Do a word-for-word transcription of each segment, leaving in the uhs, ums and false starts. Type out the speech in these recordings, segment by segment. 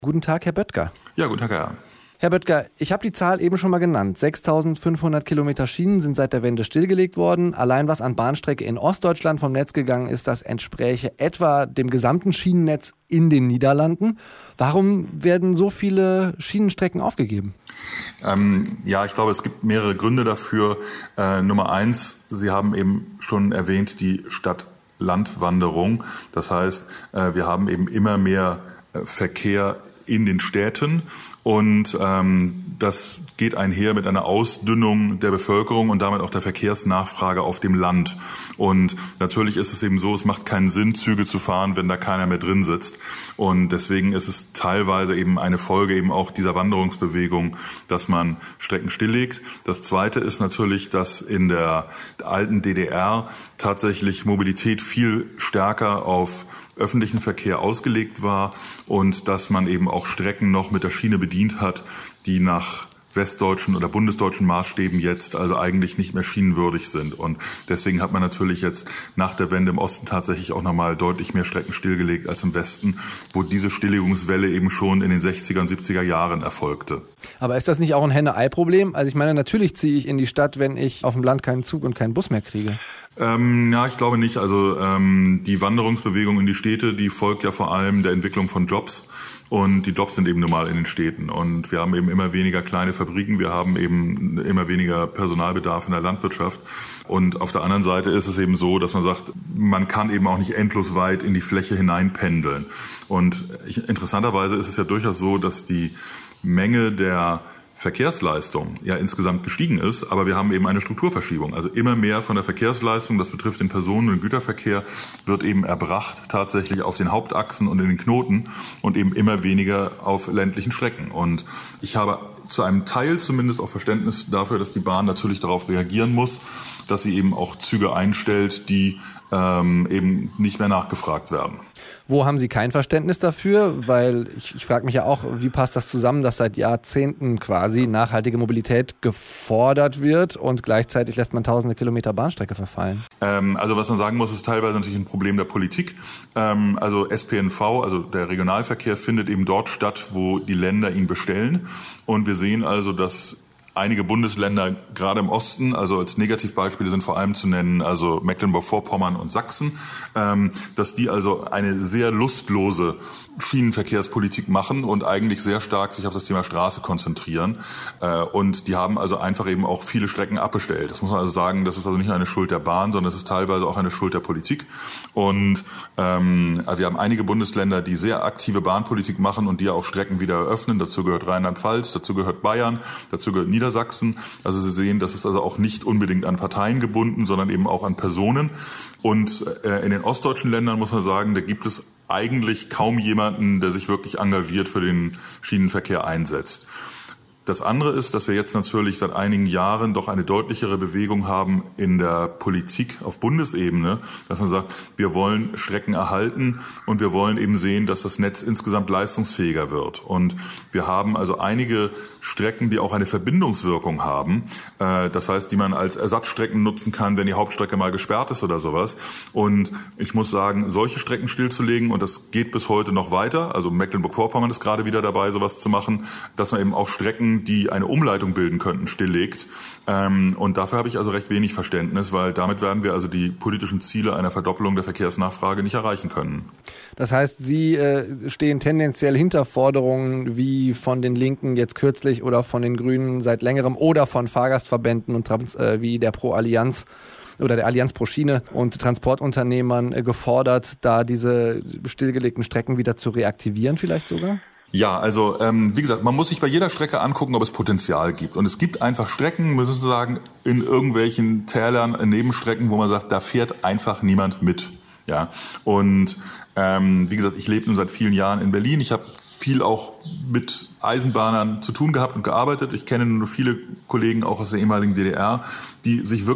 Guten Tag, Herr Böttger. Ja, guten Tag, Herr. Herr Böttger, ich habe die Zahl eben schon mal genannt. sechstausendfünfhundert Kilometer Schienen sind seit der Wende stillgelegt worden. Allein was an Bahnstrecke in Ostdeutschland vom Netz gegangen ist, das entspräche etwa dem gesamten Schienennetz in den Niederlanden. Warum werden so viele Schienenstrecken aufgegeben? Ähm, ja, ich glaube, es gibt mehrere Gründe dafür. Äh, Nummer eins, Sie haben eben schon erwähnt, die Stadt-Land-Wanderung. Das heißt, äh, wir haben eben immer mehr äh, Verkehr in den Städten und ähm, das geht einher mit einer Ausdünnung der Bevölkerung und damit auch der Verkehrsnachfrage auf dem Land. Und natürlich ist es eben so, es macht keinen Sinn, Züge zu fahren, wenn da keiner mehr drin sitzt. Und deswegen ist es teilweise eben eine Folge eben auch dieser Wanderungsbewegung, dass man Strecken stilllegt. Das Zweite ist natürlich, dass in der alten D D R tatsächlich Mobilität viel stärker auf öffentlichen Verkehr ausgelegt war und dass man eben auch Strecken noch mit der Schiene bedient hat, die nach westdeutschen oder bundesdeutschen Maßstäben jetzt also eigentlich nicht mehr schienenwürdig sind. Und deswegen hat man natürlich jetzt nach der Wende im Osten tatsächlich auch nochmal deutlich mehr Strecken stillgelegt als im Westen, wo diese Stilllegungswelle eben schon in den sechziger und siebziger Jahren erfolgte. Aber ist das nicht auch ein Henne-Ei-Problem? Also ich meine, natürlich ziehe ich in die Stadt, wenn ich auf dem Land keinen Zug und keinen Bus mehr kriege. Ähm, ja, ich glaube nicht. Also ähm, die Wanderungsbewegung in die Städte, die folgt ja vor allem der Entwicklung von Jobs. Und die Jobs sind eben normal in den Städten. Und wir haben eben immer weniger kleine Fabriken, wir haben eben immer weniger Personalbedarf in der Landwirtschaft. Und auf der anderen Seite ist es eben so, dass man sagt, man kann eben auch nicht endlos weit in die Fläche hineinpendeln. Und ich, interessanterweise ist es ja durchaus so, dass die Menge der Verkehrsleistung ja insgesamt gestiegen ist, aber wir haben eben eine Strukturverschiebung. Also immer mehr von der Verkehrsleistung, das betrifft den Personen- und Güterverkehr, wird eben erbracht tatsächlich auf den Hauptachsen und in den Knoten und eben immer weniger auf ländlichen Strecken. Und ich habe zu einem Teil zumindest auch Verständnis dafür, dass die Bahn natürlich darauf reagieren muss, dass sie eben auch Züge einstellt, die ähm, eben nicht mehr nachgefragt werden. Wo haben Sie kein Verständnis dafür? Weil ich, ich frage mich ja auch, wie passt das zusammen, dass seit Jahrzehnten quasi nachhaltige Mobilität gefordert wird und gleichzeitig lässt man tausende Kilometer Bahnstrecke verfallen? Ähm, also was man sagen muss, ist teilweise natürlich ein Problem der Politik. Ähm, also S P N V, also der Regionalverkehr, findet eben dort statt, wo die Länder ihn bestellen. Und wir sehen also, dass einige Bundesländer, gerade im Osten, also als Negativbeispiele sind vor allem zu nennen, also Mecklenburg-Vorpommern und Sachsen, ähm, dass die also eine sehr lustlose Schienenverkehrspolitik machen und eigentlich sehr stark sich auf das Thema Straße konzentrieren. Äh, und die haben also einfach eben auch viele Strecken abbestellt. Das muss man also sagen, das ist also nicht nur eine Schuld der Bahn, sondern es ist teilweise auch eine Schuld der Politik. Und ähm, also wir haben einige Bundesländer, die sehr aktive Bahnpolitik machen und die auch Strecken wieder eröffnen. Dazu gehört Rheinland-Pfalz, dazu gehört Bayern, dazu gehört Niedersachsen. Also Sie sehen, das ist also auch nicht unbedingt an Parteien gebunden, sondern eben auch an Personen. Und äh, in den ostdeutschen Ländern muss man sagen, da gibt es eigentlich kaum jemanden, der sich wirklich engagiert für den Schienenverkehr einsetzt. Das andere ist, dass wir jetzt natürlich seit einigen Jahren doch eine deutlichere Bewegung haben in der Politik auf Bundesebene, dass man sagt, wir wollen Strecken erhalten und wir wollen eben sehen, dass das Netz insgesamt leistungsfähiger wird. Und wir haben also einige Strecken, die auch eine Verbindungswirkung haben. Das heißt, die man als Ersatzstrecken nutzen kann, wenn die Hauptstrecke mal gesperrt ist oder sowas. Und ich muss sagen, solche Strecken stillzulegen, und das geht bis heute noch weiter, also Mecklenburg-Vorpommern ist gerade wieder dabei, sowas zu machen, dass man eben auch Strecken, die eine Umleitung bilden könnten, stilllegt. Ähm, und dafür habe ich also recht wenig Verständnis, weil damit werden wir also die politischen Ziele einer Verdoppelung der Verkehrsnachfrage nicht erreichen können. Das heißt, Sie äh, stehen tendenziell hinter Forderungen wie von den Linken jetzt kürzlich oder von den Grünen seit längerem oder von Fahrgastverbänden und Trans- äh, wie der Pro Allianz oder der Allianz pro Schiene und Transportunternehmern äh, gefordert, da diese stillgelegten Strecken wieder zu reaktivieren vielleicht sogar? Ja, also ähm, wie gesagt, man muss sich bei jeder Strecke angucken, ob es Potenzial gibt. Und es gibt einfach Strecken, müssen wir sagen, in irgendwelchen Tälern, in Nebenstrecken, wo man sagt, da fährt einfach niemand mit. Ja, und ähm, wie gesagt, ich lebe nun seit vielen Jahren in Berlin. Ich habe viel auch mit Eisenbahnern zu tun gehabt und gearbeitet. Ich kenne nur viele Kollegen auch aus der ehemaligen D D R, die sich wirklich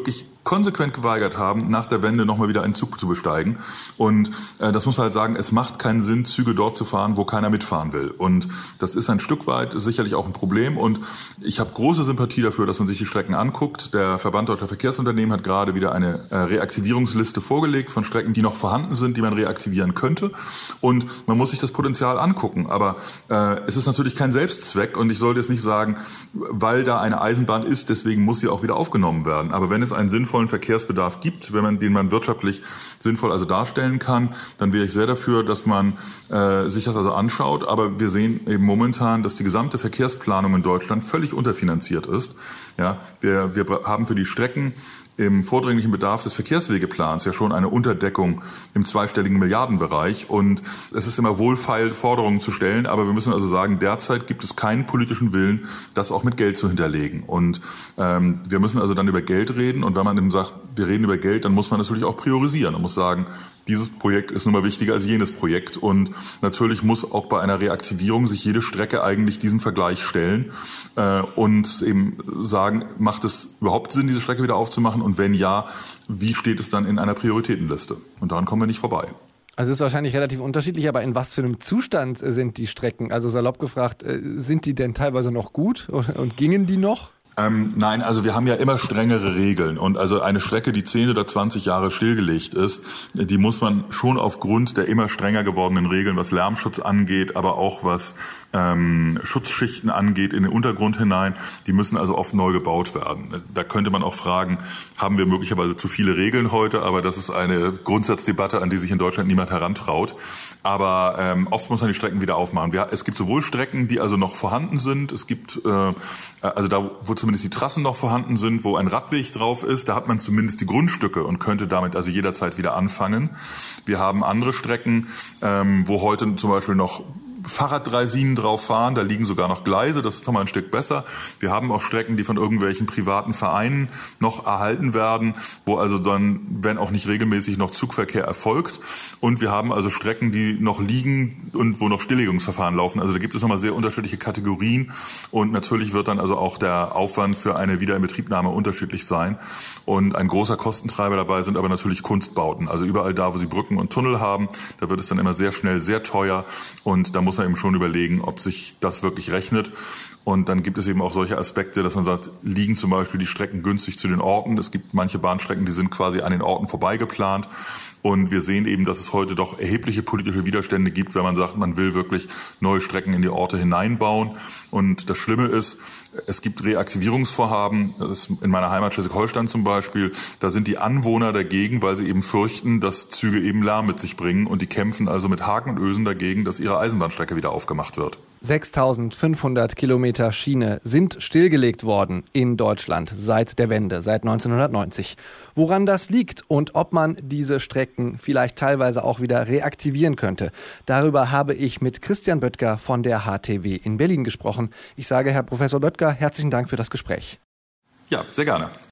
konsequent geweigert haben, nach der Wende nochmal wieder einen Zug zu besteigen. Und äh, das muss halt sagen, es macht keinen Sinn, Züge dort zu fahren, wo keiner mitfahren will. Und das ist ein Stück weit sicherlich auch ein Problem. Und ich habe große Sympathie dafür, dass man sich die Strecken anguckt. Der Verband Deutscher Verkehrsunternehmen hat gerade wieder eine äh, Reaktivierungsliste vorgelegt von Strecken, die noch vorhanden sind, die man reaktivieren könnte. Und man muss sich das Potenzial angucken. Aber äh, es ist natürlich kein Selbstzweck. Und ich sollte jetzt nicht sagen, weil da eine Eisenbahn ist, deswegen muss sie auch wieder aufgenommen werden. Aber wenn es einen sinnvollen Verkehrsbedarf gibt, wenn man den man wirtschaftlich sinnvoll also darstellen kann, dann wäre ich sehr dafür, dass man äh, sich das also anschaut. Aber wir sehen eben momentan, dass die gesamte Verkehrsplanung in Deutschland völlig unterfinanziert ist. Ja, wir, wir haben für die Strecken im vordringlichen Bedarf des Verkehrswegeplans ja schon eine Unterdeckung im zweistelligen Milliardenbereich. Und es ist immer wohlfeil, Forderungen zu stellen. Aber wir müssen also sagen, derzeit gibt es keinen politischen Willen, das auch mit Geld zu hinterlegen. Und ähm, wir müssen also dann über Geld reden. Und wenn man eben sagt, wir reden über Geld, dann muss man natürlich auch priorisieren. Man muss sagen, dieses Projekt ist nun mal wichtiger als jenes Projekt. Und natürlich muss auch bei einer Reaktivierung sich jede Strecke eigentlich diesem Vergleich stellen äh, und eben sagen, macht es überhaupt Sinn, diese Strecke wieder aufzumachen? Und wenn ja, wie steht es dann in einer Prioritätenliste? Und daran kommen wir nicht vorbei. Also es ist wahrscheinlich relativ unterschiedlich, aber in was für einem Zustand sind die Strecken? Also salopp gefragt, sind die denn teilweise noch gut und gingen die noch? Ähm, nein, also wir haben ja immer strengere Regeln und also eine Strecke, die zehn oder zwanzig Jahre stillgelegt ist, die muss man schon aufgrund der immer strenger gewordenen Regeln, was Lärmschutz angeht, aber auch was ähm, Schutzschichten angeht in den Untergrund hinein, die müssen also oft neu gebaut werden. Da könnte man auch fragen, haben wir möglicherweise zu viele Regeln heute, aber das ist eine Grundsatzdebatte, an die sich in Deutschland niemand herantraut. Aber ähm, oft muss man die Strecken wieder aufmachen. Wir, es gibt sowohl Strecken, die also noch vorhanden sind, es gibt äh, also da, wo zumindest die Trassen noch vorhanden sind, wo ein Radweg drauf ist, da hat man zumindest die Grundstücke und könnte damit also jederzeit wieder anfangen. Wir haben andere Strecken, ähm, wo heute zum Beispiel noch Fahrraddreisinen drauf fahren, da liegen sogar noch Gleise, das ist nochmal ein Stück besser. Wir haben auch Strecken, die von irgendwelchen privaten Vereinen noch erhalten werden, wo also dann, wenn auch nicht regelmäßig, noch Zugverkehr erfolgt. Und wir haben also Strecken, die noch liegen und wo noch Stilllegungsverfahren laufen. Also da gibt es nochmal sehr unterschiedliche Kategorien und natürlich wird dann also auch der Aufwand für eine Wiederinbetriebnahme unterschiedlich sein. Und ein großer Kostentreiber dabei sind aber natürlich Kunstbauten. Also überall da, wo sie Brücken und Tunnel haben, da wird es dann immer sehr schnell sehr teuer und da muss man eben schon überlegen, ob sich das wirklich rechnet. Und dann gibt es eben auch solche Aspekte, dass man sagt, liegen zum Beispiel die Strecken günstig zu den Orten. Es gibt manche Bahnstrecken, die sind quasi an den Orten vorbeigeplant. Und wir sehen eben, dass es heute doch erhebliche politische Widerstände gibt, wenn man sagt, man will wirklich neue Strecken in die Orte hineinbauen. Und das Schlimme ist, es gibt Reaktivierungsvorhaben, das ist in meiner Heimat Schleswig-Holstein zum Beispiel, da sind die Anwohner dagegen, weil sie eben fürchten, dass Züge eben Lärm mit sich bringen und die kämpfen also mit Haken und Ösen dagegen, dass ihre Eisenbahnstrecke wieder aufgemacht wird. sechstausendfünfhundert Kilometer Schiene sind stillgelegt worden in Deutschland seit der Wende, seit neunzehnhundertneunzig. Woran das liegt und ob man diese Strecken vielleicht teilweise auch wieder reaktivieren könnte, darüber habe ich mit Christian Böttger von der H T W in Berlin gesprochen. Ich sage, Herr Professor Böttger, herzlichen Dank für das Gespräch. Ja, sehr gerne.